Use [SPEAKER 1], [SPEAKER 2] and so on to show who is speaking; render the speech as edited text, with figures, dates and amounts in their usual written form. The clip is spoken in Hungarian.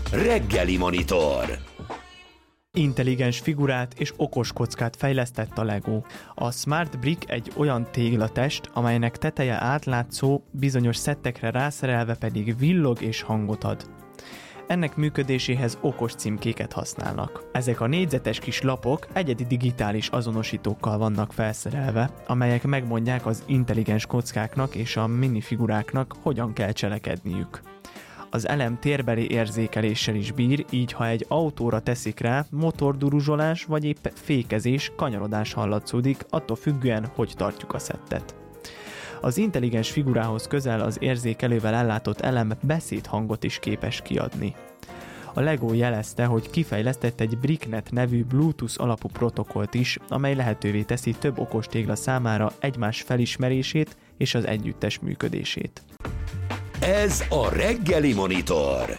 [SPEAKER 1] Reggeli Monitor.
[SPEAKER 2] Intelligens figurát és okos kockát fejlesztett a Lego. A Smart Brick egy olyan téglatest, amelynek teteje átlátszó, bizonyos szettekre rászerelve pedig villog és hangot ad. Ennek működéséhez okos címkéket használnak. Ezek a négyzetes kis lapok egyedi digitális azonosítókkal vannak felszerelve, amelyek megmondják az intelligens kockáknak és a minifiguráknak, hogyan kell cselekedniük. Az elem térbeli érzékeléssel is bír, így ha egy autóra teszik rá, motorduruzsolás vagy épp fékezés, kanyarodás hallatszódik, attól függően, hogy tartjuk a szettet. Az intelligens figurához közel az érzékelővel ellátott elem beszédhangot is képes kiadni. A Lego jelezte, hogy kifejlesztett egy BrickNet nevű Bluetooth alapú protokollt is, amely lehetővé teszi több okostégla számára egymás felismerését és az együttes működését.
[SPEAKER 1] Ez a Reggeli Monitor.